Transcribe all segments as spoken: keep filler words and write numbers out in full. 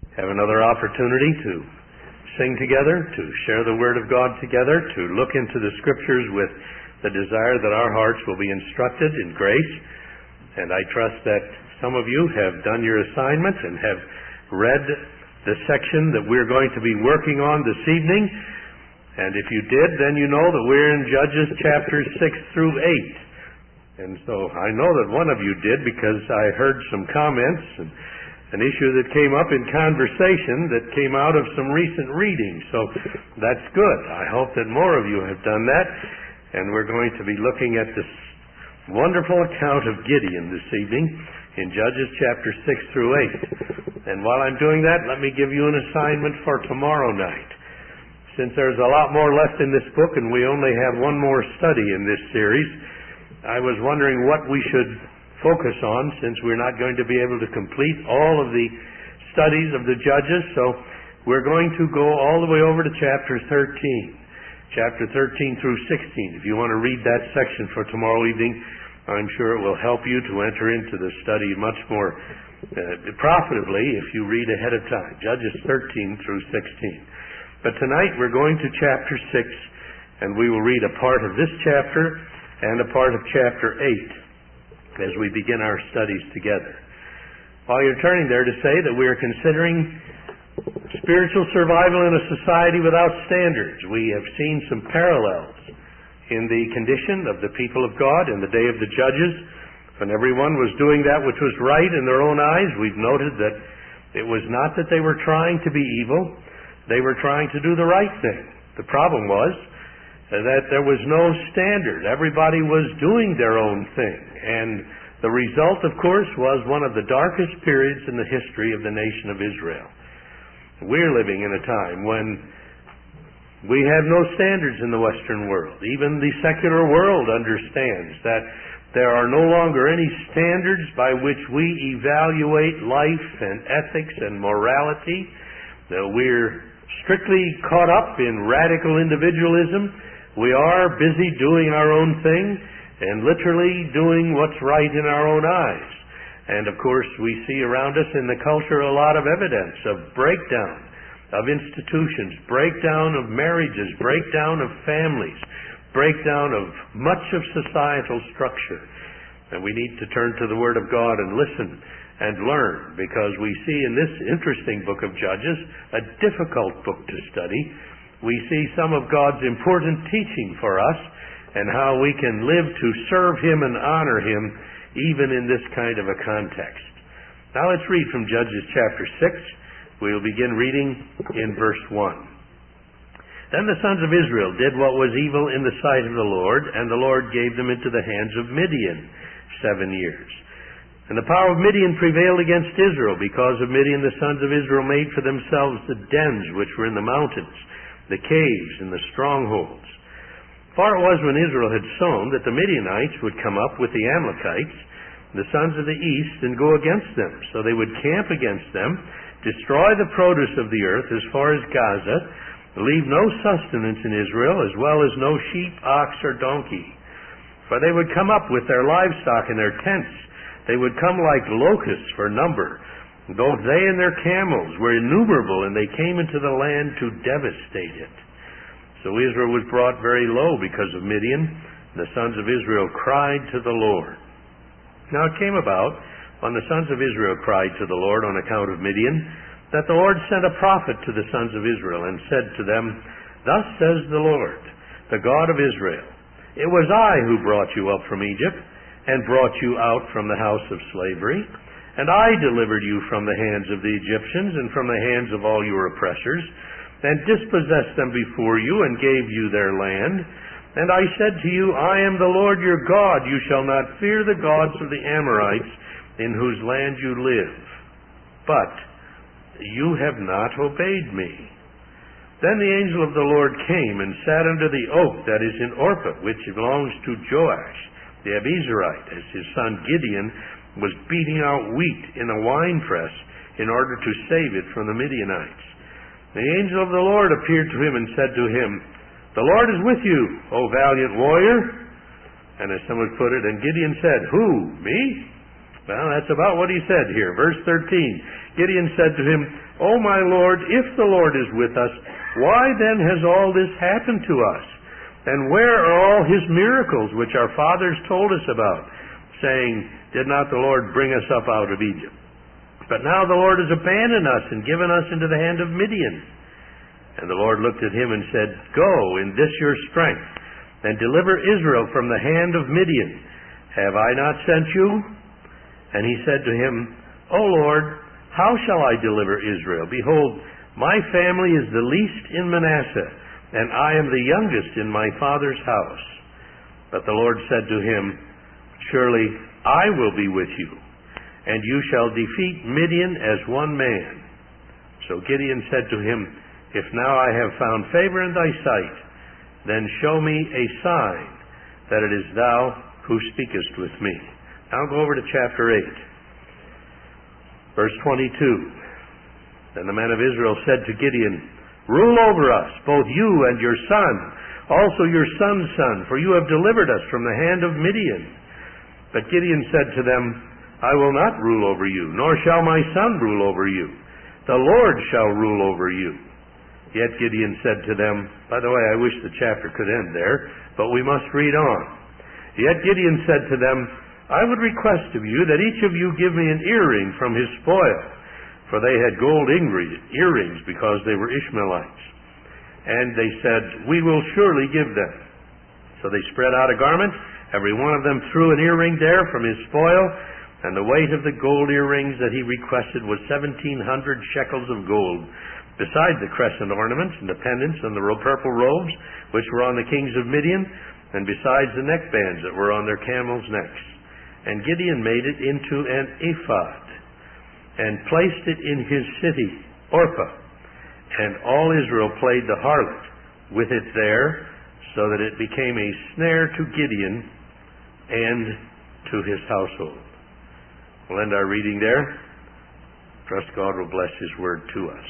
have another opportunity to sing together, to share the Word of God together, to look into the Scriptures with the desire that our hearts will be instructed in grace. And I trust that some of you have done your assignment and have read the section that we're going to be working on this evening. And if you did, then you know that we're in Judges chapters six through eight. And so I know that one of you did, because I heard some comments and an issue that came up in conversation that came out of some recent reading. So that's good. I hope that more of you have done that. And we're going to be looking at this wonderful account of Gideon this evening in Judges chapter six through eight. And while I'm doing that, let me give you an assignment for tomorrow night. Since there's a lot more left in this book and we only have one more study in this series, I was wondering what we should focus on, since we're not going to be able to complete all of the studies of the Judges. So we're going to go all the way over to chapter thirteen. Chapter thirteen through sixteen. If you want to read that section for tomorrow evening, I'm sure it will help you to enter into the study much more uh, profitably if you read ahead of time. Judges thirteen through sixteen. But tonight we're going to chapter six, and we will read a part of this chapter and a part of chapter eight as we begin our studies together. While you're turning there, to say that we are considering spiritual survival in a society without standards. We have seen some parallels in the condition of the people of God in the day of the Judges, when everyone was doing that which was right in their own eyes. We've noted that it was not that they were trying to be evil, they were trying to do the right thing. The problem was that there was no standard. Everybody was doing their own thing. And the result, of course, was one of the darkest periods in the history of the nation of Israel. We're living in a time when we have no standards in the Western world. Even the secular world understands that there are no longer any standards by which we evaluate life and ethics and morality. That we're strictly caught up in radical individualism. We are busy doing our own thing and literally doing what's right in our own eyes. And of course, we see around us in the culture a lot of evidence of breakdown of institutions, breakdown of marriages, breakdown of families, breakdown of much of societal structure. And we need to turn to the Word of God and listen and learn, because we see in this interesting book of Judges, a difficult book to study, we see some of God's important teaching for us and how we can live to serve Him and honor Him even in this kind of a context. Now let's read from Judges chapter six. We'll begin reading in verse one. Then the sons of Israel did what was evil in the sight of the Lord, and the Lord gave them into the hands of Midian seven years. And the power of Midian prevailed against Israel. Because of Midian, the sons of Israel made for themselves the dens which were in the mountains, the caves and the strongholds. For it was when Israel had sown that the Midianites would come up with the Amalekites, the sons of the east, and go against them. So they would camp against them, destroy the produce of the earth as far as Gaza, leave no sustenance in Israel, as well as no sheep, ox, or donkey. For they would come up with their livestock and their tents. They would come like locusts for number. Both they and their camels were innumerable, and they came into the land to devastate it. So Israel was brought very low because of Midian. The sons of Israel cried to the Lord. Now it came about, when the sons of Israel cried to the Lord on account of Midian, that the Lord sent a prophet to the sons of Israel, and said to them, Thus says the Lord, the God of Israel, It was I who brought you up from Egypt, and brought you out from the house of slavery. And I delivered you from the hands of the Egyptians and from the hands of all your oppressors, and dispossessed them before you, and gave you their land. And I said to you, I am the Lord your God. You shall not fear the gods of the Amorites, in whose land you live. But you have not obeyed me. Then the angel of the Lord came and sat under the oak that is in Orpah, which belongs to Joash the Abiezrite, as his son Gideon was beating out wheat in a winepress in order to save it from the Midianites. The angel of the Lord appeared to him and said to him, The Lord is with you, O valiant warrior. And as some would put it, and Gideon said, Who, me? Well, that's about what he said here. Verse thirteen. Gideon said to him, O my Lord, if the Lord is with us, why then has all this happened to us? And where are all his miracles which our fathers told us about, saying, Did not the Lord bring us up out of Egypt? But now the Lord has abandoned us and given us into the hand of Midian. And the Lord looked at him and said, Go in this your strength, and deliver Israel from the hand of Midian. Have I not sent you? And he said to him, O Lord, how shall I deliver Israel? Behold, my family is the least in Manasseh, and I am the youngest in my father's house. But the Lord said to him, Surely I will be with you, and you shall defeat Midian as one man. So Gideon said to him, If now I have found favor in thy sight, then show me a sign that it is thou who speakest with me. Now go over to chapter eight, verse twenty-two. Then the men of Israel said to Gideon, Rule over us, both you and your son, also your son's son, for you have delivered us from the hand of Midian. But Gideon said to them, I will not rule over you, nor shall my son rule over you. The Lord shall rule over you. Yet Gideon said to them, by the way, I wish the chapter could end there, but we must read on. Yet Gideon said to them, I would request of you that each of you give me an earring from his spoil, for they had gold earrings because they were Ishmaelites. And they said, We will surely give them. So they spread out a garment, every one of them threw an earring there from his spoil, and the weight of the gold earrings that he requested was seventeen hundred shekels of gold, besides the crescent ornaments and the pendants and the purple robes which were on the kings of Midian, and besides the neckbands that were on their camels' necks. And Gideon made it into an ephod, and placed it in his city, Orpah. And all Israel played the harlot with it there, so that it became a snare to Gideon and to his household. We'll end our reading there. Trust God will bless his word to us.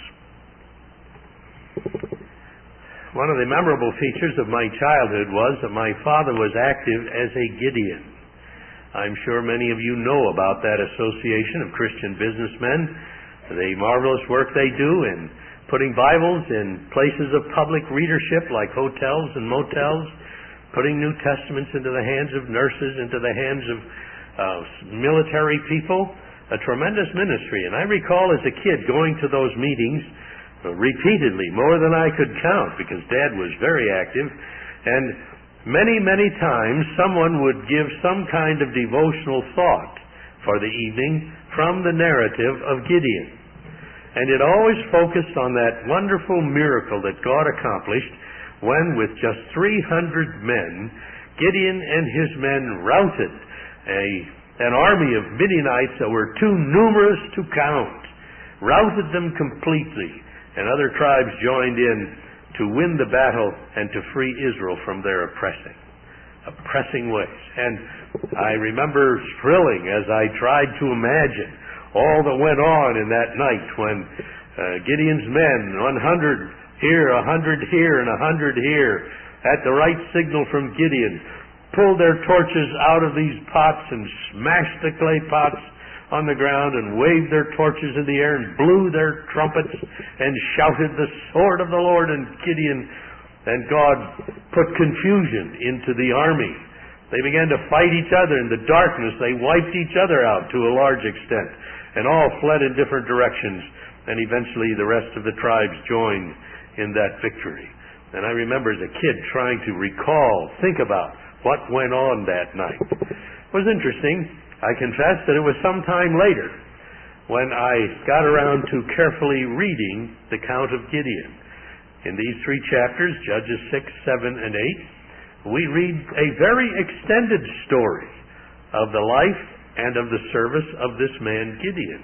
One of the memorable features of my childhood was that my father was active as a Gideon. I'm sure many of you know about that association of Christian businessmen, the marvelous work they do in putting Bibles in places of public readership like hotels and motels, putting New Testaments into the hands of nurses, into the hands of uh, military people, a tremendous ministry. And I recall as a kid going to those meetings uh, repeatedly, more than I could count, because Dad was very active, and many, many times someone would give some kind of devotional thought for the evening from the narrative of Gideon. And it always focused on that wonderful miracle that God accomplished when, with just three hundred men, Gideon and his men routed a, an army of Midianites that were too numerous to count, routed them completely, and other tribes joined in to win the battle and to free Israel from their oppressing, oppressing ways. And I remember thrilling as I tried to imagine all that went on in that night when uh, Gideon's men, one hundred here, one hundred here, and one hundred here, at the right signal from Gideon, pulled their torches out of these pots and smashed the clay pots on the ground and waved their torches in the air and blew their trumpets and shouted the sword of the Lord. And Gideon and God put confusion into the army. They began to fight each other in the darkness. They wiped each other out to a large extent, and all fled in different directions, and eventually the rest of the tribes joined in that victory. And I remember as a kid trying to recall, think about what went on that night. It was interesting. I confess that it was some time later when I got around to carefully reading the account of Gideon. In these three chapters, Judges six, seven, and eight, we read a very extended story of the life and of the service of this man Gideon.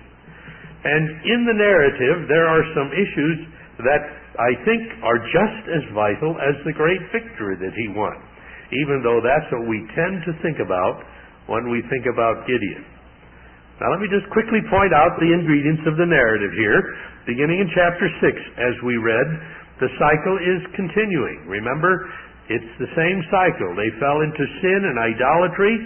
And in the narrative, there are some issues that I think are just as vital as the great victory that he won, even though that's what we tend to think about when we think about Gideon. Now let me just quickly point out the ingredients of the narrative here. Beginning in chapter six, as we read, the cycle is continuing. Remember, it's the same cycle. They fell into sin and idolatry,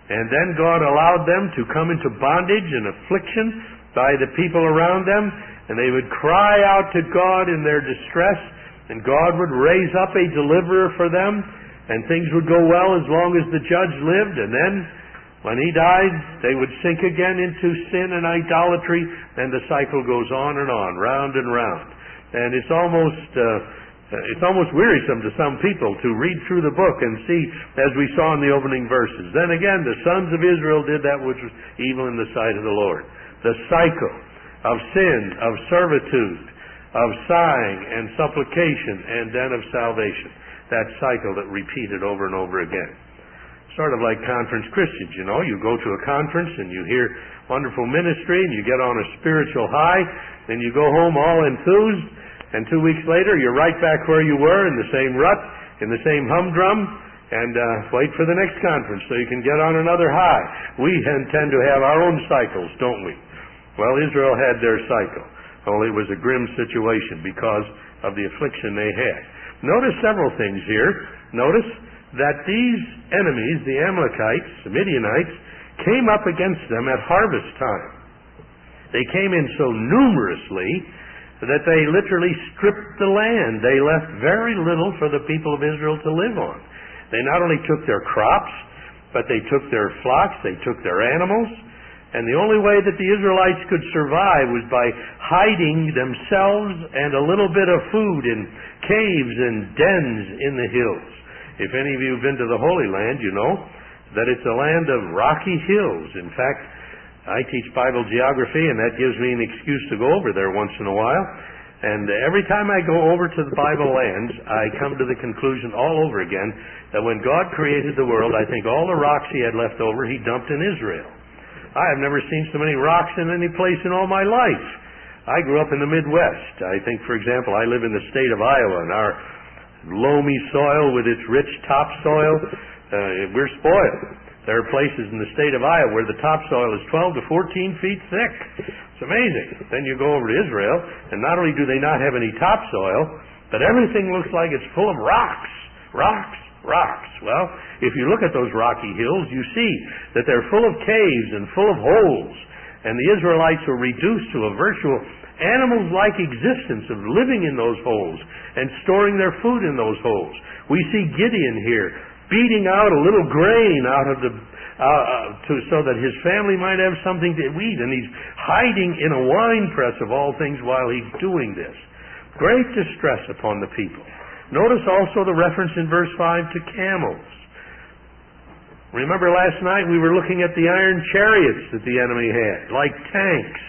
And then God allowed them to come into bondage and affliction by the people around them, and they would cry out to God in their distress, and God would raise up a deliverer for them, and things would go well as long as the judge lived, and then when he died, they would sink again into sin and idolatry, and the cycle goes on and on, round and round. And it's almost uh, it's almost wearisome to some people to read through the book and see, as we saw in the opening verses. Then again, the sons of Israel did that which was evil in the sight of the Lord. The cycle of sin, of servitude, of sighing and supplication, and then of salvation. That cycle that repeated over and over again. Sort of like conference Christians, you know. You go to a conference and you hear wonderful ministry and you get on a spiritual high, then you go home all enthused, and two weeks later you're right back where you were in the same rut, in the same humdrum, and uh, wait for the next conference so you can get on another high. We tend to have our own cycles, don't we? Well, Israel had their cycle, only it was a grim situation because of the affliction they had. Notice several things here. Notice that these enemies, the Amalekites, the Midianites, came up against them at harvest time. They came in so numerously that they literally stripped the land. They left very little for the people of Israel to live on. They not only took their crops, but they took their flocks, they took their animals, and the only way that the Israelites could survive was by hiding themselves and a little bit of food in caves and dens in the hills. If any of you have been to the Holy Land, you know that it's a land of rocky hills. In fact, I teach Bible geography, and that gives me an excuse to go over there once in a while. And every time I go over to the Bible lands, I come to the conclusion all over again that when God created the world, I think all the rocks He had left over, He dumped in Israel. I have never seen so many rocks in any place in all my life. I grew up in the Midwest. I think, for example, I live in the state of Iowa, and our loamy soil with its rich topsoil, uh, we're spoiled. There are places in the state of Iowa where the topsoil is twelve to fourteen feet thick. It's amazing. Then you go over to Israel, and not only do they not have any topsoil, but everything looks like it's full of rocks. Rocks, rocks. Well, if you look at those rocky hills, you see that they're full of caves and full of holes. And the Israelites were reduced to a virtual animal-like existence of living in those holes and storing their food in those holes. We see Gideon here beating out a little grain out of the uh, uh, to, so that his family might have something to eat, and he's hiding in a wine press of all things while he's doing this. Great distress upon the people. Notice also the reference in verse five to camels. Remember last night we were looking at the iron chariots that the enemy had, like tanks.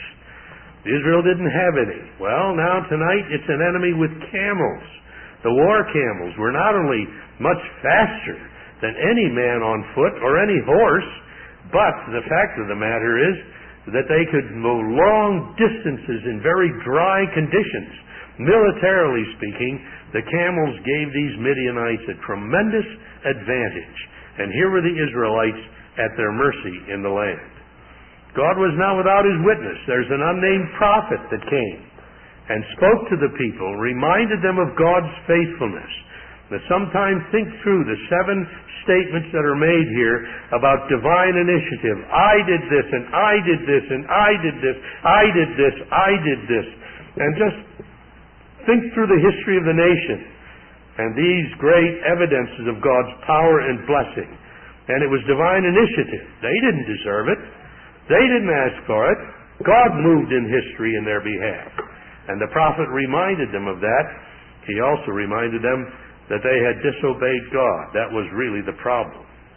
Israel didn't have any. Well, now tonight it's an enemy with camels. The war camels were not only much faster than any man on foot or any horse, but the fact of the matter is that they could go long distances in very dry conditions. Militarily speaking, the camels gave these Midianites a tremendous advantage. And here were the Israelites at their mercy in the land. God was now without His witness. There's an unnamed prophet that came and spoke to the people, reminded them of God's faithfulness. Now, sometime think through the seven statements that are made here about divine initiative. I did this, and I did this, and I did this, I did this, I did this. And just think through the history of the nation and these great evidences of God's power and blessing. And it was divine initiative. They didn't deserve it. They didn't ask for it. God moved in history in their behalf. And the prophet reminded them of that. He also reminded them that they had disobeyed God. That was really the problem.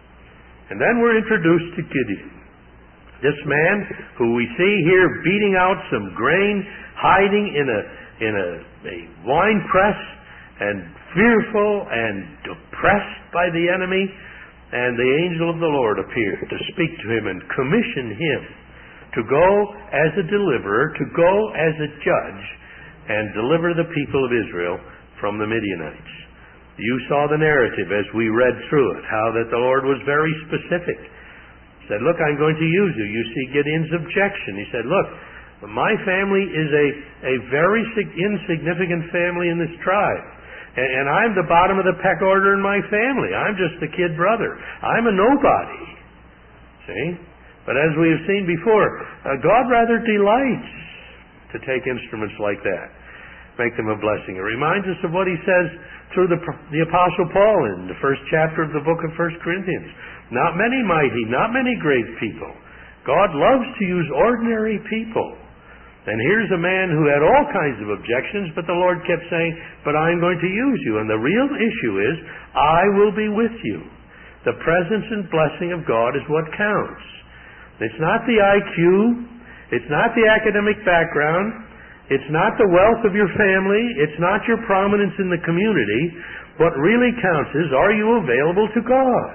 And then we're introduced to Gideon. This man who we see here beating out some grain, hiding in a in a, a wine press, and fearful and oppressed by the enemy. And the angel of the Lord appeared to speak to him and commission him to go as a deliverer, to go as a judge, and deliver the people of Israel from the Midianites. You saw the narrative as we read through it, how that the Lord was very specific. He said, look, I'm going to use you. You see Gideon's objection. He said, look, my family is a, a very insignificant family in this tribe. And, and I'm the bottom of the peck order in my family. I'm just the kid brother. I'm a nobody. See? But as we have seen before, uh, God rather delights to take instruments like that, make them a blessing. It reminds us of what he says through the, the Apostle Paul in the first chapter of the book of First Corinthians. Not many mighty, not many great people. God loves to use ordinary people. And here's a man who had all kinds of objections, but the Lord kept saying, but I'm going to use you. And the real issue is, I will be with you. The presence and blessing of God is what counts. It's not the I Q. It's not the academic background. It's not the wealth of your family. It's not your prominence in the community. What really counts is, are you available to God?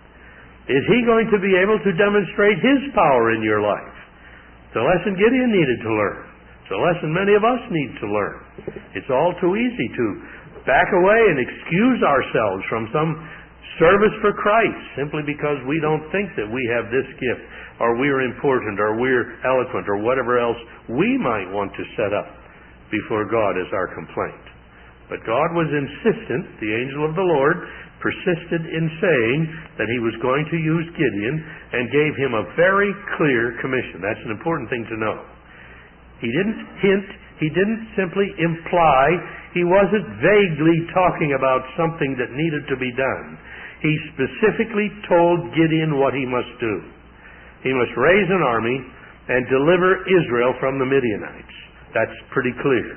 Is he going to be able to demonstrate his power in your life? It's a lesson Gideon needed to learn. It's a lesson many of us need to learn. It's all too easy to back away and excuse ourselves from some service for Christ simply because we don't think that we have this gift, or we're important, or we're eloquent, or whatever else we might want to set up before God as our complaint. But God was insistent, the angel of the Lord persisted in saying that he was going to use Gideon and gave him a very clear commission. That's an important thing to know. He didn't hint, he didn't simply imply, he wasn't vaguely talking about something that needed to be done. He specifically told Gideon what he must do. He must raise an army and deliver Israel from the Midianites. That's pretty clear.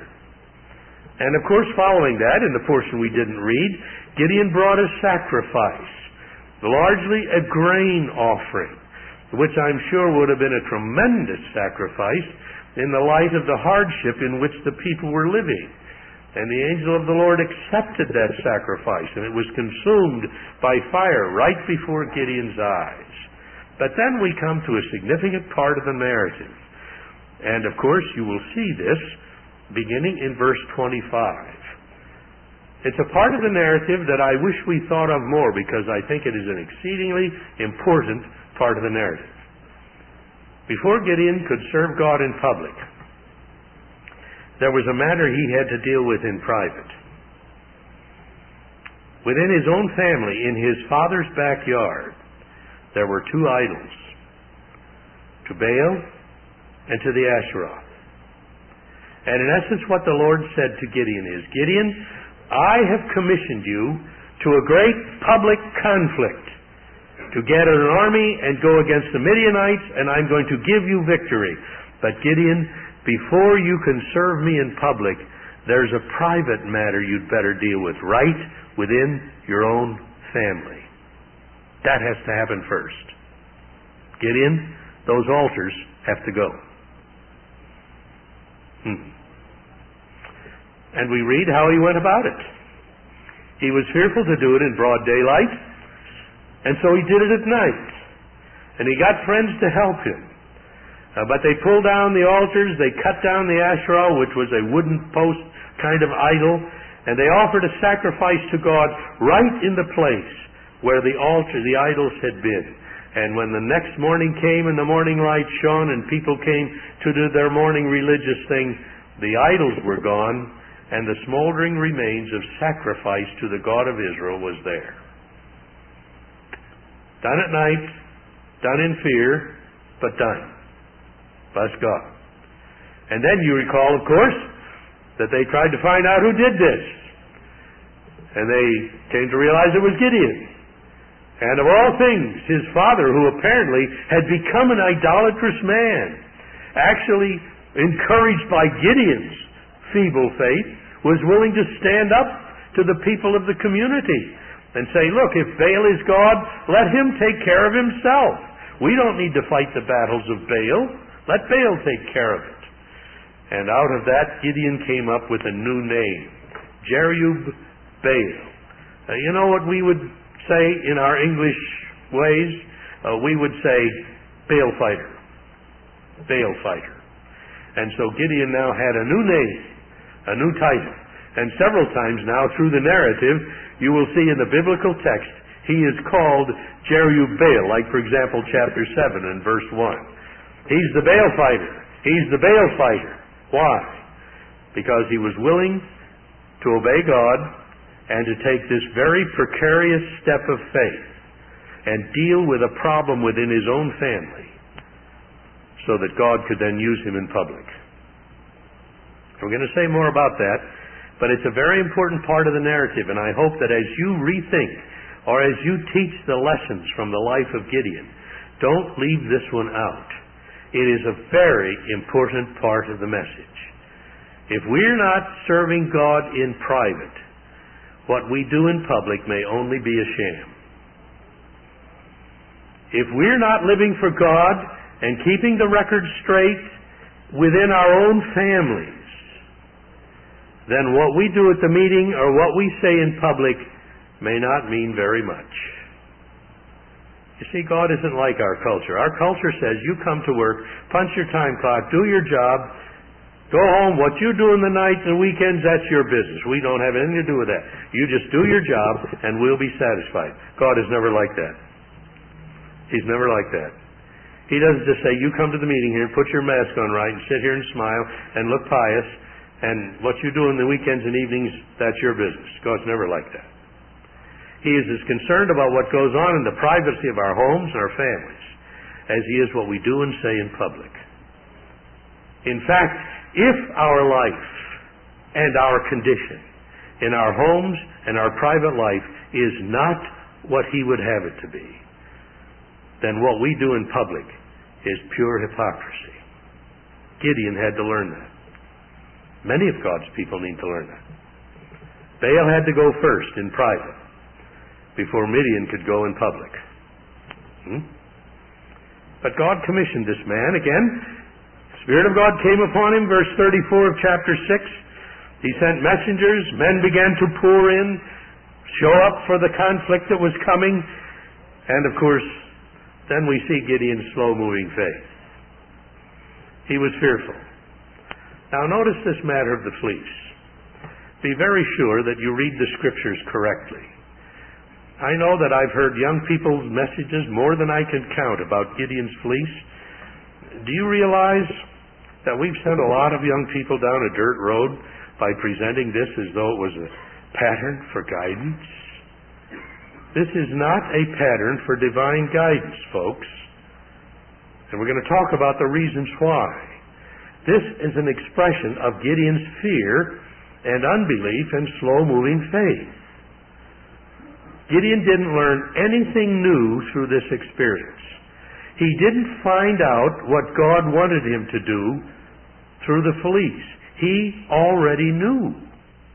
And of course, following that, in the portion we didn't read, Gideon brought a sacrifice, largely a grain offering, which I'm sure would have been a tremendous sacrifice in the light of the hardship in which the people were living. And the angel of the Lord accepted that sacrifice, and it was consumed by fire right before Gideon's eyes. But then we come to a significant part of the narrative. And of course, you will see this beginning in verse twenty-five. It's a part of the narrative that I wish we thought of more, because I think it is an exceedingly important part of the narrative. Before Gideon could serve God in public, there was a matter he had to deal with in private. Within his own family, in his father's backyard, there were two idols, to Baal and to the Asheroth. And in essence, what the Lord said to Gideon is, Gideon, I have commissioned you to a great public conflict, to get an army and go against the Midianites, and I'm going to give you victory. But Gideon, before you can serve me in public, there's a private matter you'd better deal with right within your own family. That has to happen first. Gideon, those altars have to go. Hmm. And we read how he went about it. He was fearful to do it in broad daylight, and so he did it at night. And he got friends to help him. Uh, but they pulled down the altars, they cut down the Asherah, which was a wooden post kind of idol, and they offered a sacrifice to God right in the place where the altar, the idols had been. And when the next morning came and the morning light shone and people came to do their morning religious thing, the idols were gone, and the smoldering remains of sacrifice to the God of Israel was there. Done at night, done in fear, but done. Bless God. And then you recall, of course, that they tried to find out who did this. And they came to realize it was Gideon. And of all things, his father, who apparently had become an idolatrous man, actually encouraged by Gideon's feeble faith, was willing to stand up to the people of the community and say, look, if Baal is God, let him take care of himself. We don't need to fight the battles of Baal. Let Baal take care of it. And out of that, Gideon came up with a new name, Jerub-Baal. Uh, you know what we would say in our English ways? Uh, we would say Baal fighter. Baal fighter. And so Gideon now had a new name, a new title. And several times now through the narrative, you will see in the biblical text, he is called Jerub-Baal, like for example chapter seven and verse one. He's the Baal fighter. He's the Baal fighter. Why? Because he was willing to obey God and to take this very precarious step of faith. and deal with a problem within his own family so that God could then use him in public. We're going to say more about that, but it's a very important part of the narrative, and I hope that as you rethink or as you teach the lessons from the life of Gideon, don't leave this one out. It is a very important part of the message. If we're not serving God in private, what we do in public may only be a sham. If we're not living for God and keeping the record straight within our own families, then what we do at the meeting or what we say in public may not mean very much. You see, God isn't like our culture. Our culture says, you come to work, punch your time clock, do your job, go home. What you do in the nights and weekends, that's your business. We don't have anything to do with that. You just do your job and we'll be satisfied. God is never like that. He's never like that. He doesn't just say, you come to the meeting here, put your mask on right, and sit here and smile and look pious, and what you do in the weekends and evenings, that's your business. God's never like that. He is as concerned about what goes on in the privacy of our homes and our families as he is what we do and say in public. In fact, if our life and our condition in our homes and our private life is not what he would have it to be, then what we do in public is pure hypocrisy. Gideon had to learn that. Many of God's people need to learn that. Baal had to go first in private before Midian could go in public. Hmm? But God commissioned this man again. The Spirit of God came upon him, verse thirty-four of chapter six. He sent messengers. Men began to pour in, show up for the conflict that was coming. And of course, then we see Gideon's slow-moving faith. He was fearful. Now notice this matter of the fleece. Be very sure that you read the Scriptures correctly. I know that I've heard young people's messages more than I can count about Gideon's fleece. Do you realize that we've sent a lot of young people down a dirt road by presenting this as though it was a pattern for guidance? This is not a pattern for divine guidance, folks. And we're going to talk about the reasons why. This is an expression of Gideon's fear and unbelief and slow-moving faith. Gideon didn't learn anything new through this experience. He didn't find out what God wanted him to do through the fleece. He already knew.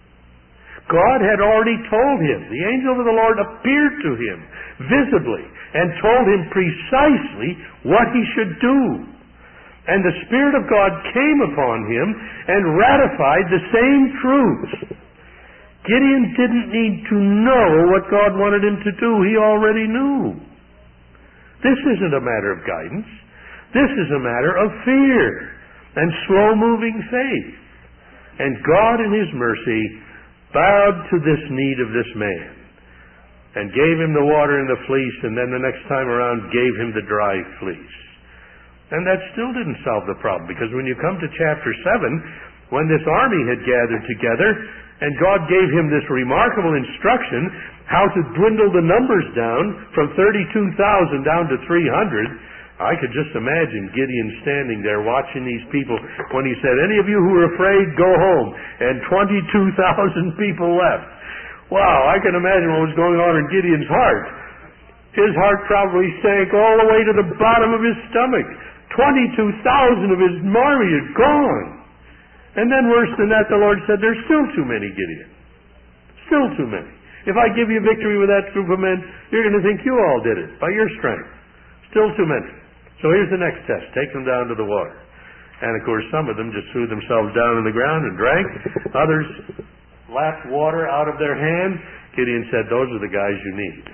God had already told him. The angel of the Lord appeared to him visibly and told him precisely what he should do. And the Spirit of God came upon him and ratified the same truths. Gideon didn't need to know what God wanted him to do. He already knew. This isn't a matter of guidance. This is a matter of fear and slow-moving faith. And God in His mercy bowed to this need of this man and gave him the water and the fleece, and then the next time around gave him the dry fleece. And that still didn't solve the problem, because when you come to chapter seven, when this army had gathered together and God gave him this remarkable instruction how to dwindle the numbers down from thirty-two thousand down to three hundred, I could just imagine Gideon standing there watching these people when he said, any of you who are afraid, go home. And twenty-two thousand people left. Wow, I can imagine what was going on in Gideon's heart. His heart probably sank all the way to the bottom of his stomach. twenty-two thousand of his army had gone. And then worse than that, the Lord said, there's still too many, Gideon. Still too many. If I give you victory with that group of men, you're going to think you all did it by your strength. Still too many. So here's the next test. Take them down to the water. And of course, some of them just threw themselves down on the ground and drank. Others lapped water out of their hand. Gideon said, those are the guys you need.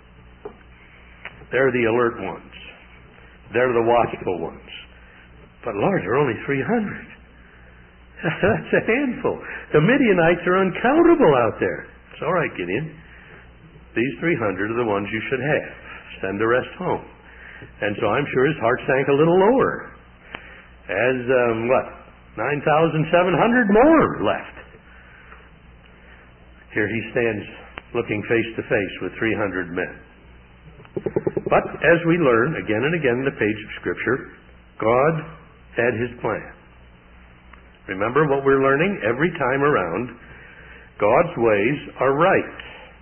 They're the alert ones. They're the watchful ones. But Lord, there are only three hundred. That's a handful. The Midianites are uncountable out there. It's all right, Gideon. These three hundred are the ones you should have. Send the rest home. And so I'm sure his heart sank a little lower. As, um, what, nine thousand seven hundred more left. Here he stands looking face to face with three hundred men. But as we learn again and again in the page of Scripture, God had His plan. Remember what we're learning every time around. God's ways are right.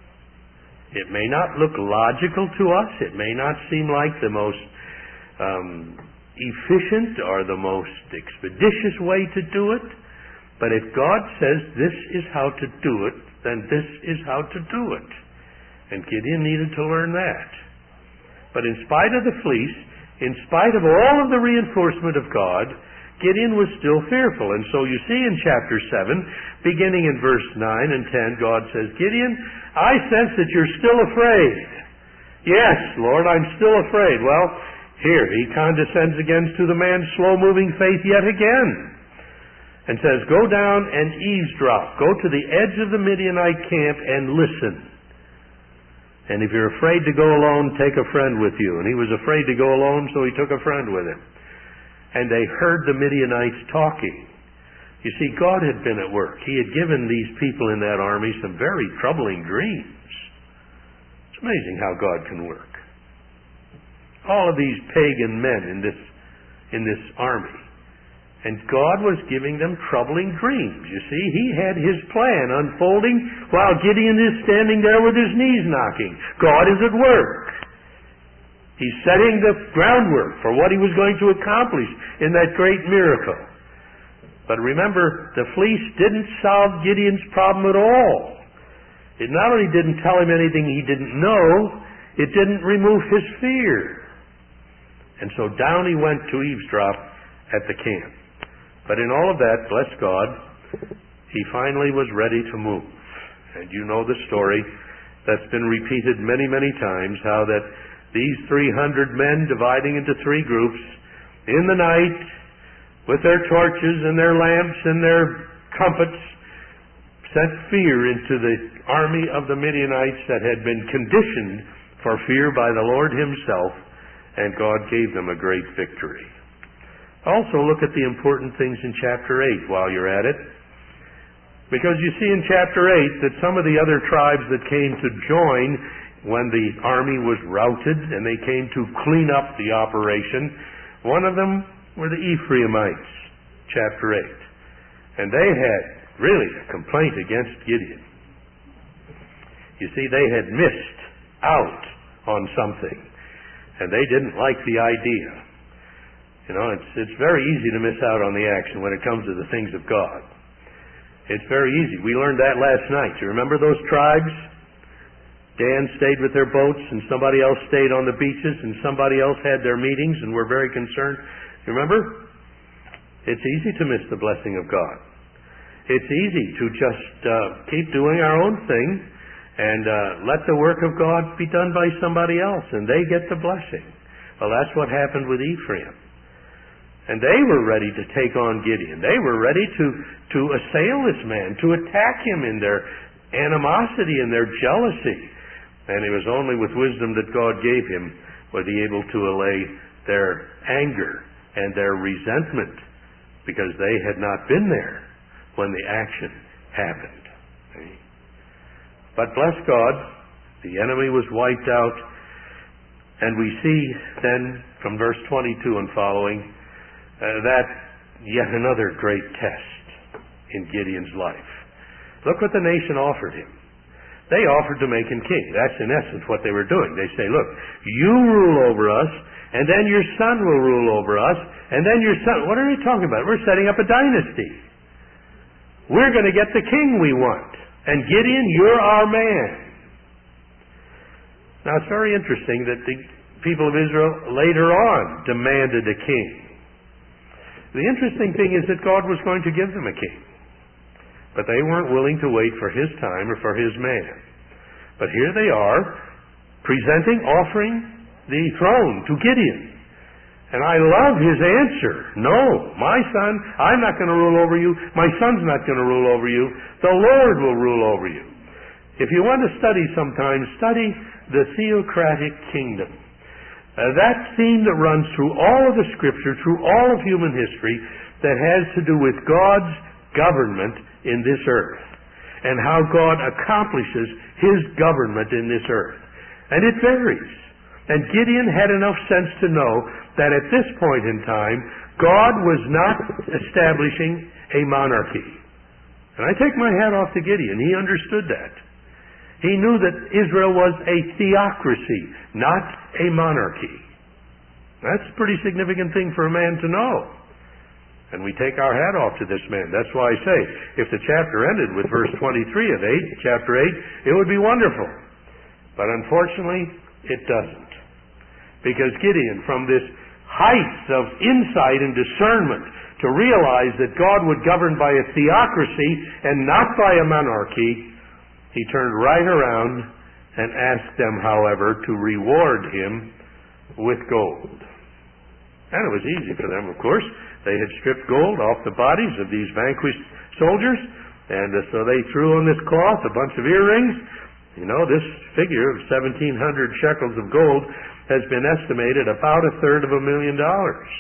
It may not look logical to us. It may not seem like the most um, efficient or the most expeditious way to do it. But if God says this is how to do it, then this is how to do it. And Gideon needed to learn that. But in spite of the fleece, in spite of all of the reinforcement of God, Gideon was still fearful. And so you see in chapter seven, beginning in verse nine and ten, God says, Gideon, I sense that you're still afraid. Yes, Lord, I'm still afraid. Well, here, he condescends again to the man's slow-moving faith yet again. And says, go down and eavesdrop. Go to the edge of the Midianite camp and listen. And if you're afraid to go alone, take a friend with you. And he was afraid to go alone, so he took a friend with him. And they heard the Midianites talking. You see, God had been at work. He had given these people in that army some very troubling dreams. It's amazing how God can work. All of these pagan men in this, in this army. And God was giving them troubling dreams. You see, He had His plan unfolding while Gideon is standing there with his knees knocking. God is at work. He's setting the groundwork for what He was going to accomplish in that great miracle. But remember, the fleece didn't solve Gideon's problem at all. It not only didn't tell him anything he didn't know, it didn't remove his fear. And so down he went to eavesdrop at the camp. But in all of that, bless God, he finally was ready to move. And you know the story that's been repeated many, many times, how that these three hundred men dividing into three groups in the night with their torches and their lamps and their trumpets sent fear into the army of the Midianites that had been conditioned for fear by the Lord Himself, and God gave them a great victory. Also look at the important things in chapter eight while you're at it. Because you see in chapter eight that some of the other tribes that came to join when the army was routed and they came to clean up the operation, one of them were the Ephraimites, chapter eight. And they had really a complaint against Gideon. You see, they had missed out on something, and they didn't like the idea. You know, it's, it's very easy to miss out on the action when it comes to the things of God. It's very easy. We learned that last night. You remember those tribes? Dan stayed with their boats, and somebody else stayed on the beaches, and somebody else had their meetings and were very concerned. You remember? It's easy to miss the blessing of God. It's easy to just uh, keep doing our own thing and uh, let the work of God be done by somebody else, and they get the blessing. Well, that's what happened with Ephraim. And they were ready to take on Gideon. They were ready to, to assail this man, to attack him in their animosity and their jealousy. And it was only with wisdom that God gave him was he able to allay their anger and their resentment, because they had not been there when the action happened. But bless God, the enemy was wiped out, and we see then from verse twenty-two and following uh, that yet another great test in Gideon's life. Look what the nation offered him. They offered to make him king. That's in essence what they were doing. They say, look, you rule over us, and then your son will rule over us, and then your son... What are they talking about? We're setting up a dynasty. We're going to get the king we want. And Gideon, you're our man. Now, it's very interesting that the people of Israel later on demanded a king. The interesting thing is that God was going to give them a king. But they weren't willing to wait for his time or for his man. But here they are, presenting, offering the throne to Gideon. And I love his answer. No, my son, I'm not going to rule over you. My son's not going to rule over you. The Lord will rule over you. If you want to study sometime, study the theocratic kingdom. Uh, that theme that runs through all of the Scripture, through all of human history, that has to do with God's government in this earth, and how God accomplishes His government in this earth. And it varies. And Gideon had enough sense to know that at this point in time, God was not establishing a monarchy. And I take my hat off to Gideon. He understood that. He knew that Israel was a theocracy, not a monarchy. That's a pretty significant thing for a man to know. And we take our hat off to this man. That's why I say, if the chapter ended with verse twenty-three of eight, chapter eight, it would be wonderful. But unfortunately, it doesn't. Because Gideon, from this height of insight and discernment, to realize that God would govern by a theocracy and not by a monarchy, he turned right around and asked them, however, to reward him with gold. And it was easy for them, of course. They had stripped gold off the bodies of these vanquished soldiers, and uh, so they threw on this cloth a bunch of earrings. You know, this figure of seventeen hundred shekels of gold has been estimated about a third of a million dollars.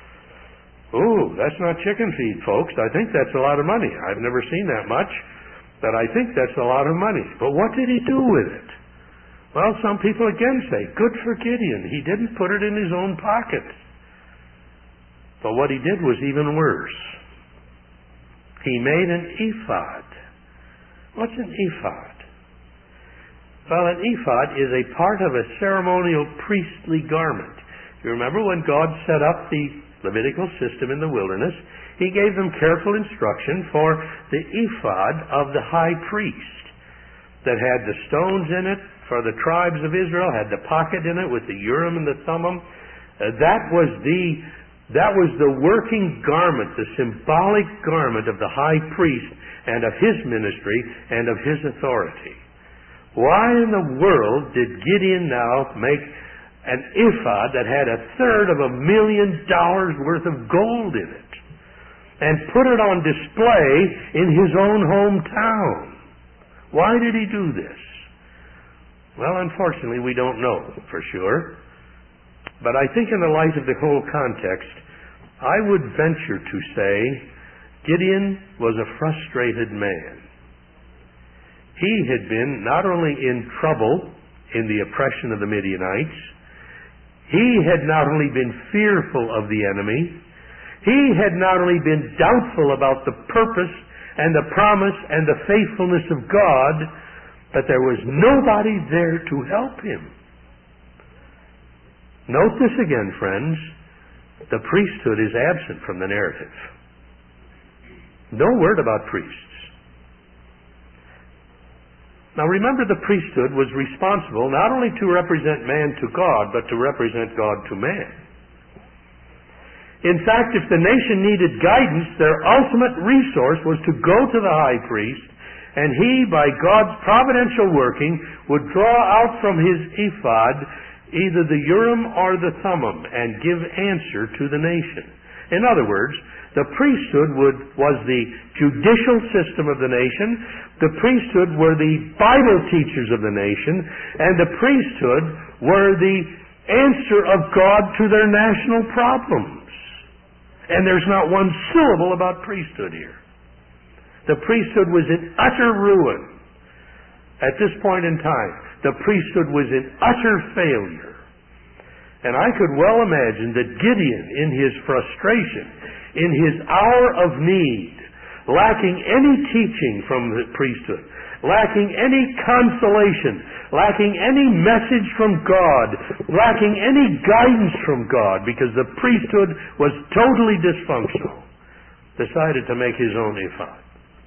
Ooh, that's not chicken feed, folks. I think that's a lot of money. I've never seen that much, but I think that's a lot of money. But what did he do with it? Well, some people again say, good for Gideon. He didn't put it in his own pocket. But what he did was even worse. He made an ephod. What's an ephod? Well, an ephod is a part of a ceremonial priestly garment. You remember when God set up the Levitical system in the wilderness, he gave them careful instruction for the ephod of the high priest that had the stones in it for the tribes of Israel, had the pocket in it with the Urim and the Thummim. Uh, that was the that was the working garment, the symbolic garment of the high priest and of his ministry and of his authority. Why in the world did Gideon now make an ephod that had a third of a million dollars worth of gold in it and put it on display in his own hometown? Why did he do this? Well, unfortunately, we don't know for sure. But I think in the light of the whole context, I would venture to say Gideon was a frustrated man. He had been not only in trouble in the oppression of the Midianites, he had not only been fearful of the enemy, he had not only been doubtful about the purpose and the promise and the faithfulness of God, but there was nobody there to help him. Note this again, friends. The priesthood is absent from the narrative. No word about priests. Now remember, the priesthood was responsible not only to represent man to God, but to represent God to man. In fact, if the nation needed guidance, their ultimate resource was to go to the high priest, and he, by God's providential working, would draw out from his ephod either the Urim or the Thummim and give answer to the nation. In other words, the priesthood would, was the judicial system of the nation, the priesthood were the Bible teachers of the nation, and the priesthood were the answer of God to their national problems. And there's not one syllable about priesthood here. The priesthood was in utter ruin. At this point in time, the priesthood was in utter failure. And I could well imagine that Gideon, in his frustration, in his hour of need, lacking any teaching from the priesthood, lacking any consolation, lacking any message from God, lacking any guidance from God, because the priesthood was totally dysfunctional, decided to make his own ephod.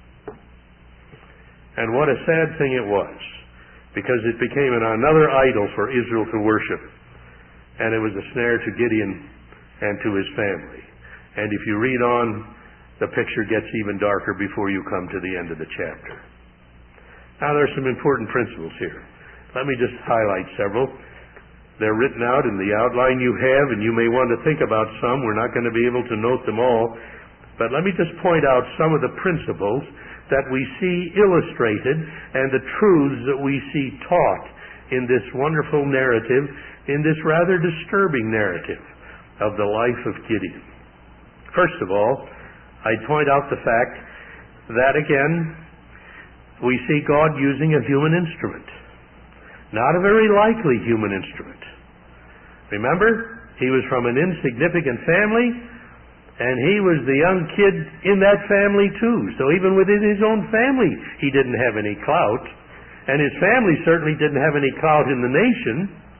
And what a sad thing it was, because it became another idol for Israel to worship. And it was a snare to Gideon and to his family. And if you read on, the picture gets even darker before you come to the end of the chapter. Now, there are some important principles here. Let me just highlight several. They're written out in the outline you have, and you may want to think about some. We're not going to be able to note them all. But let me just point out some of the principles that we see illustrated and the truths that we see taught in this wonderful narrative, in this rather disturbing narrative of the life of Gideon. First of all, I'd point out the fact that, again, we see God using a human instrument. Not a very likely human instrument. Remember? He was from an insignificant family, and he was the young kid in that family too. So even within his own family, he didn't have any clout. And his family certainly didn't have any clout in the nation.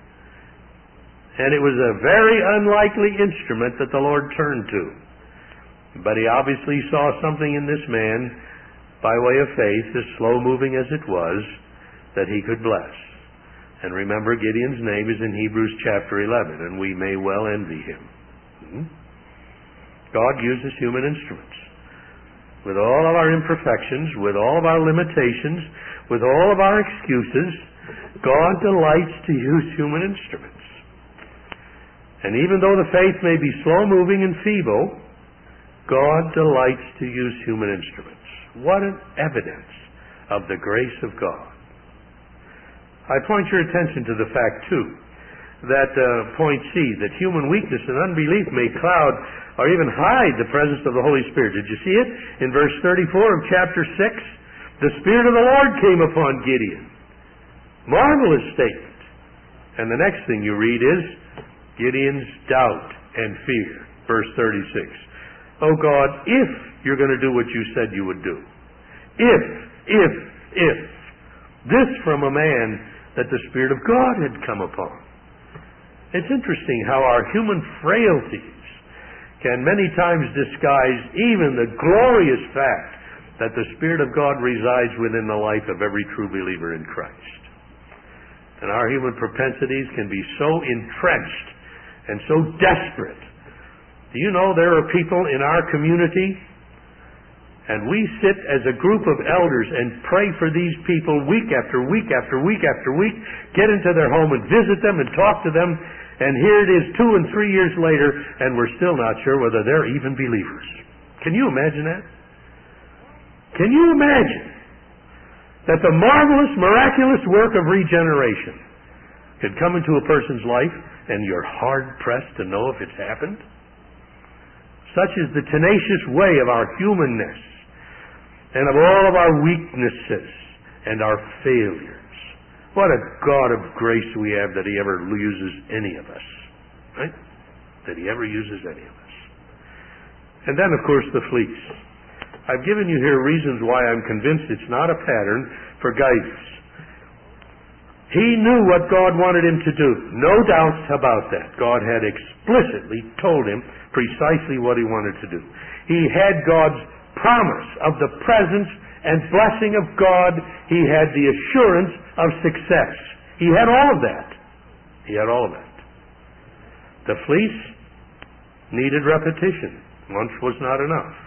And it was a very unlikely instrument that the Lord turned to. But he obviously saw something in this man, by way of faith, as slow-moving as it was, that he could bless. And remember, Gideon's name is in Hebrews chapter eleven, and we may well envy him. Hmm? God uses human instruments. With all of our imperfections, with all of our limitations, with all of our excuses, God delights to use human instruments. And even though the faith may be slow-moving and feeble, God delights to use human instruments. What an evidence of the grace of God. I point your attention to the fact, too, that uh, point C, that human weakness and unbelief may cloud or even hide the presence of the Holy Spirit. Did you see it? In verse thirty-four of chapter six, the Spirit of the Lord came upon Gideon. Marvelous statement. And the next thing you read is Gideon's doubt and fear. Verse thirty-six. Oh God, if you're going to do what you said you would do. If, if, if. This from a man that the Spirit of God had come upon. It's interesting how our human frailties can many times disguise even the glorious fact that the Spirit of God resides within the life of every true believer in Christ. And our human propensities can be so entrenched and so desperate. Do you know there are people in our community, and we sit as a group of elders and pray for these people week after week after week after week, get into their home and visit them and talk to them, and here it is two and three years later, and we're still not sure whether they're even believers. Can you imagine that? Can you imagine that the marvelous, miraculous work of regeneration could come into a person's life and you're hard-pressed to know if it's happened? Such is the tenacious way of our humanness and of all of our weaknesses and our failures. What a God of grace we have that He ever uses any of us. Right? That He ever uses any of us. And then, of course, the fleece. I've given you here reasons why I'm convinced it's not a pattern for guidance. He knew what God wanted him to do. No doubts about that. God had explicitly told him precisely what He wanted to do. He had God's promise of the presence and blessing of God. He had the assurance of success. He had all of that. He had all of that. The fleece needed repetition. Once was not enough.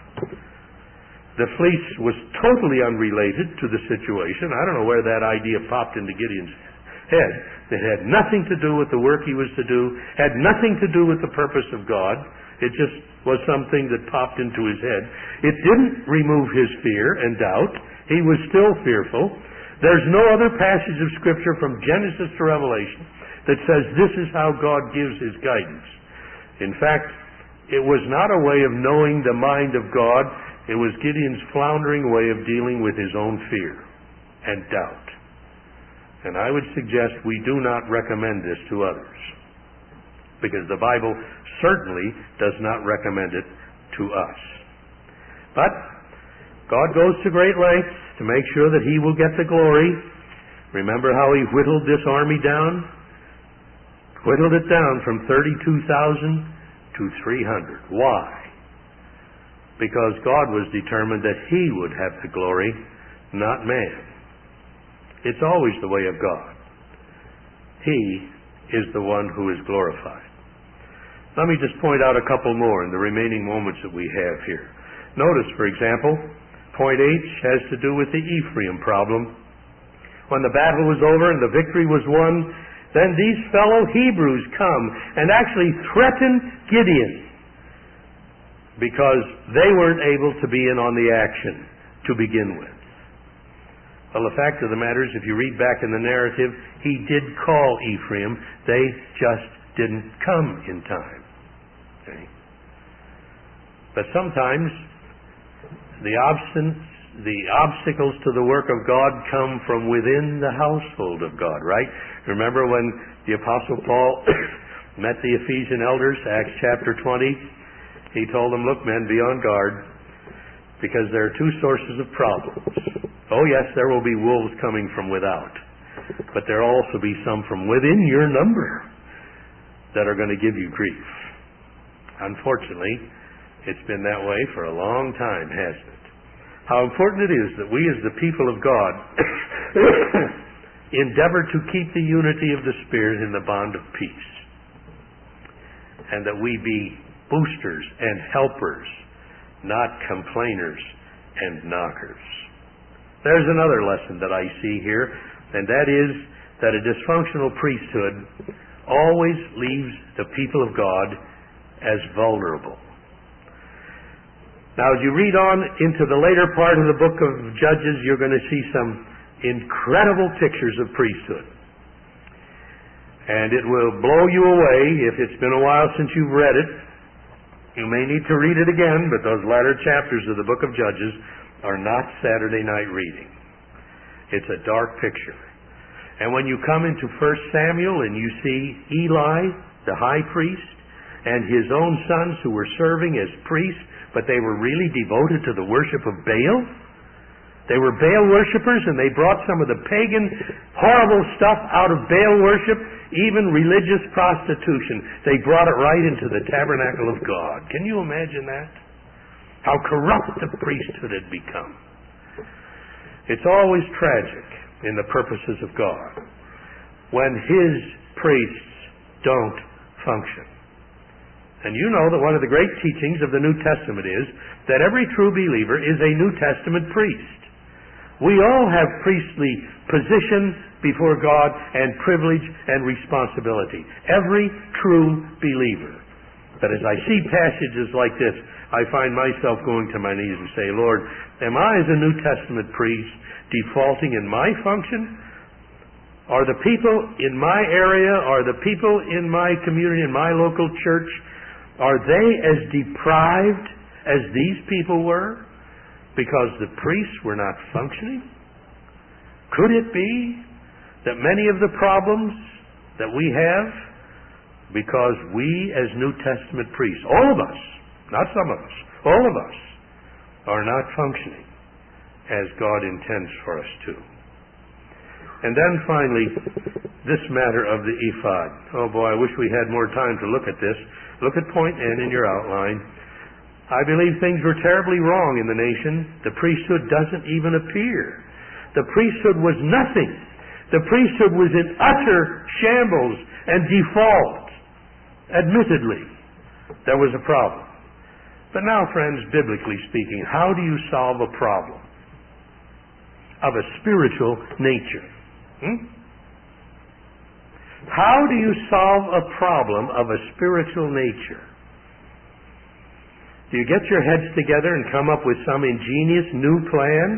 The fleece was totally unrelated to the situation. I don't know where that idea popped into Gideon's head. It had nothing to do with the work he was to do, had nothing to do with the purpose of God. It just was something that popped into his head. It didn't remove his fear and doubt. He was still fearful. There's no other passage of Scripture from Genesis to Revelation that says this is how God gives His guidance. In fact, it was not a way of knowing the mind of God. It was Gideon's floundering way of dealing with his own fear and doubt. And I would suggest we do not recommend this to others, because the Bible certainly does not recommend it to us. But God goes to great lengths to make sure that He will get the glory. Remember how He whittled this army down? Whittled it down from thirty-two thousand to three hundred. Why? Because God was determined that He would have the glory, not man. It's always the way of God. He is the one who is glorified. Let me just point out a couple more in the remaining moments that we have here. Notice, for example, point H has to do with the Ephraim problem. When the battle was over and the victory was won, then these fellow Hebrews come and actually threaten Gideon because they weren't able to be in on the action to begin with. Well, the fact of the matter is, if you read back in the narrative, he did call Ephraim. They just didn't come in time. Okay? But sometimes the obstin- the obstacles to the work of God come from within the household of God, right? Remember when the Apostle Paul met the Ephesian elders, Acts chapter twenty. He told them, look, men, be on guard, because there are two sources of problems. Oh, yes, there will be wolves coming from without, but there will also be some from within your number that are going to give you grief. Unfortunately, it's been that way for a long time, hasn't it? How important it is that we as the people of God endeavor to keep the unity of the Spirit in the bond of peace, and that we be boosters and helpers, not complainers and knockers. There's another lesson that I see here, and that is that a dysfunctional priesthood always leaves the people of God as vulnerable. Now, as you read on into the later part of the book of Judges, you're going to see some incredible pictures of priesthood. And it will blow you away if it's been a while since you've read it. You may need to read it again, but those latter chapters of the book of Judges are not Saturday night reading. It's a dark picture. And when you come into First Samuel and you see Eli, the high priest, and his own sons who were serving as priests, but they were really devoted to the worship of Baal. They were Baal worshipers, and they brought some of the pagan, horrible stuff out of Baal worship, even religious prostitution. They brought it right into the tabernacle of God. Can you imagine that? How corrupt the priesthood had become. It's always tragic in the purposes of God when His priests don't function. And you know that one of the great teachings of the New Testament is that every true believer is a New Testament priest. We all have priestly position before God and privilege and responsibility. Every true believer. But as I see passages like this, I find myself going to my knees and say, Lord, am I as a New Testament priest defaulting in my function? Are the people in my area, are the people in my community, in my local church, are they as deprived as these people were because the priests were not functioning? Could it be that many of the problems that we have, because we as New Testament priests, all of us, not some of us, all of us, are not functioning as God intends for us to? And then finally, this matter of the ephod. Oh boy, I wish we had more time to look at this. Look at point N in your outline. I believe things were terribly wrong in the nation. The priesthood doesn't even appear. The priesthood was nothing. The priesthood was in utter shambles and default. Admittedly, there was a problem. But now, friends, biblically speaking, how do you solve a problem of a spiritual nature? Hmm? How do you solve a problem of a spiritual nature? Do you get your heads together and come up with some ingenious new plan?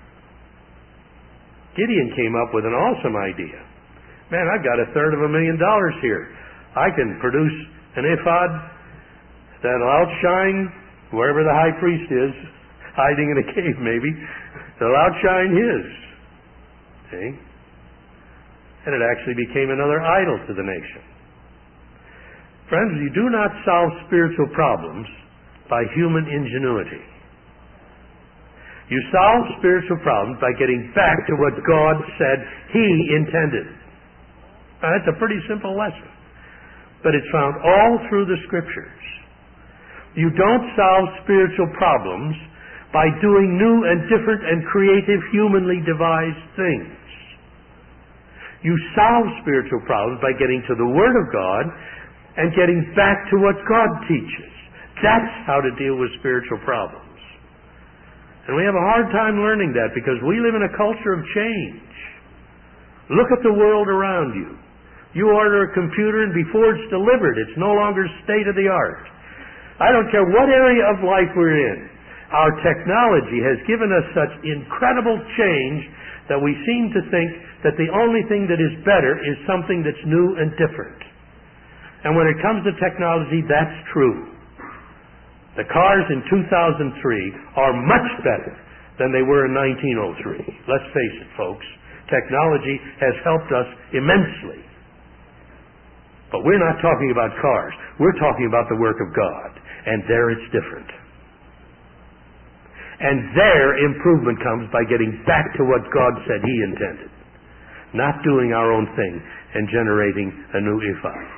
Gideon came up with an awesome idea. Man, I've got a third of a million dollars here. I can produce an ephod that'll outshine wherever the high priest is, hiding in a cave maybe. They'll outshine his. See? And it actually became another idol to the nation. Friends, you do not solve spiritual problems by human ingenuity. You solve spiritual problems by getting back to what God said He intended. Now, that's a pretty simple lesson, but it's found all through the Scriptures. You don't solve spiritual problems by doing new and different and creative humanly devised things. You solve spiritual problems by getting to the Word of God and getting back to what God teaches. That's how to deal with spiritual problems. And we have a hard time learning that because we live in a culture of change. Look at the world around you. You order a computer and before it's delivered, it's no longer state of the art. I don't care what area of life we're in. Our technology has given us such incredible change that we seem to think that the only thing that is better is something that's new and different. And when it comes to technology, that's true. The cars in two thousand three are much better than they were in nineteen oh three. Let's face it, folks. Technology has helped us immensely. But we're not talking about cars. We're talking about the work of God. And there it's different. And there improvement comes by getting back to what God said He intended. Not doing our own thing and generating a new ephod.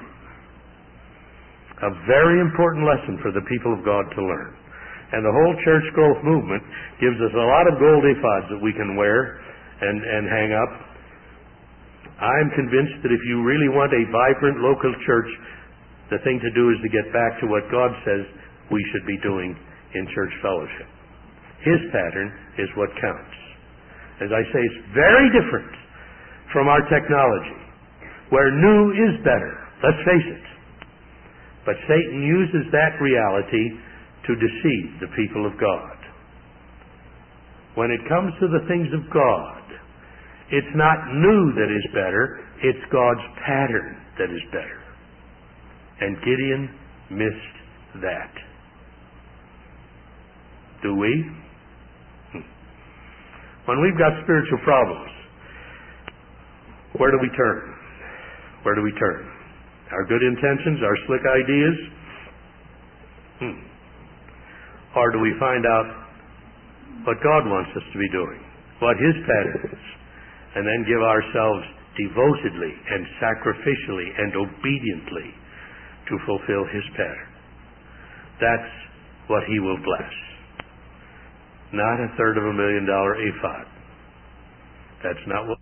A very important lesson for the people of God to learn. And the whole church growth movement gives us a lot of gold ephods that we can wear and, and hang up. I'm convinced that if you really want a vibrant local church, the thing to do is to get back to what God says we should be doing in church fellowship. His pattern is what counts. As I say, it's very different from our technology, where new is better. Let's face it. But Satan uses that reality to deceive the people of God. When it comes to the things of God, it's not new that is better, it's God's pattern that is better. And Gideon missed that. Do we? When we've got spiritual problems, where do we turn? Where do we turn? Our good intentions, our slick ideas? Hmm. Or do we find out what God wants us to be doing? What His pattern is? And then give ourselves devotedly and sacrificially and obediently to fulfill His pattern. That's what He will bless. Not a third of a million dollar ephod. That's not what